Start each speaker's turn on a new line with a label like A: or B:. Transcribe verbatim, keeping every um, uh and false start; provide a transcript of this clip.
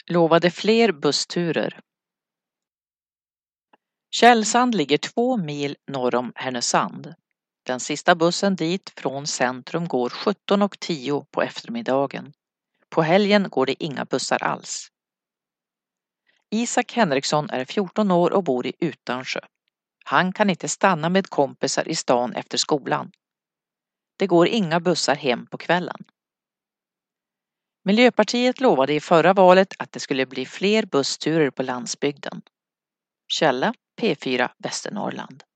A: Lovade fler bussturer. Källsand ligger två mil norr om Härnösand. Den sista bussen dit från centrum går sjutton och tio på eftermiddagen. På helgen går det inga bussar alls. Isak Henriksson är fjorton år och bor i Utansjö. Han kan inte stanna med kompisar i stan efter skolan. Det går inga bussar hem på kvällen. Miljöpartiet lovade i förra valet att det skulle bli fler bussturer på landsbygden. Källa P fyra Västernorrland.